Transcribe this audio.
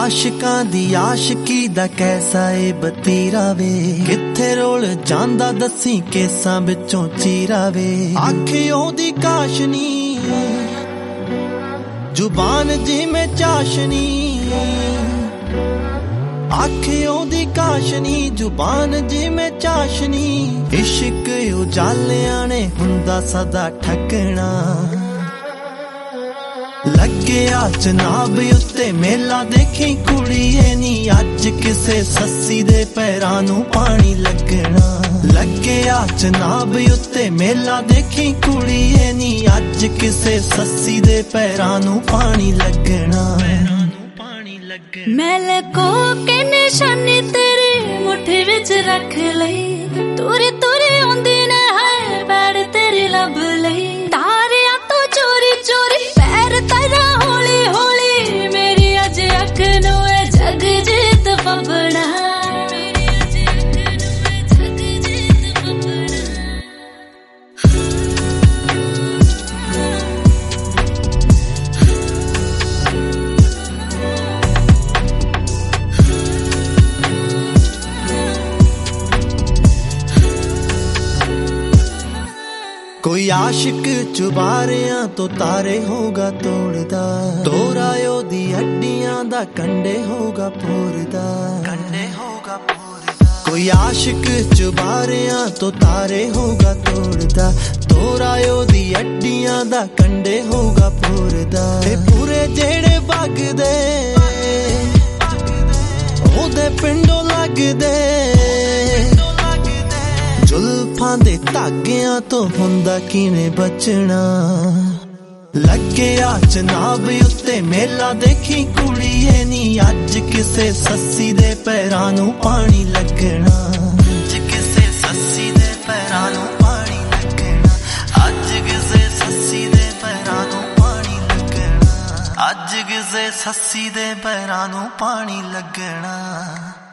आशिकां दी आशिकी दा कैसा ए बतीरा वे, किथे रोल जांदा दसी केसां विचों चीरा वे। आखियों दी काशनी जुबान जिमें चाशनी, आखियों दी काशनी जुबान जिमें चाशनी। इश्क उजालियां ने हुंदा सदा ठकना, लग्गिया जनाब उत्ते मेला देखी कुड़िए नी, अज किसे सस्सी दे पैरां नूं पानी लगना। लग्गिया जनाब उत्ते मेला देखी कुड़िए नी, अज किसे सस्सी दे पैरां नूं पानी लगना। मैल को के निशानी तेरी मुट्ठी विच रख लई, तुरे तुरे आंदी ने है पैर तेरी लब लई। तारियां तो चोरी चोरी पैर तेरा हौली हौली, मेरी अज अख नूं जग जीत फबड़ा। कोई आशिक चुबारियां तो तारे होगा तोड़दा, तोरायो दी हड्डियां दा कंडे होगा फोरदा, कंडे होगा फोरदा। कोई आशिक चुबारियां तो तारे होगा तोड़दा, तोरायो दी हड्डियां दा कंडे होगा फोरदा। ते पूरे जेड़े वगदे ओदे पिंडों लगदे, जुल्फां दे धागियां तो हुंदा किवें बचना। लग्गिया जनाब उत्ते मेला देखी कुड़िए नी, अज किसे सस्सी दे पैरां नूं पानी लगना। अज किसे सस्सी दे पैरां नूं पानी लगना, अज किसे सस्सी दे पैरां नूं पानी लगना, अज किसे सस्सी दे पैरां नूं पानी लगना।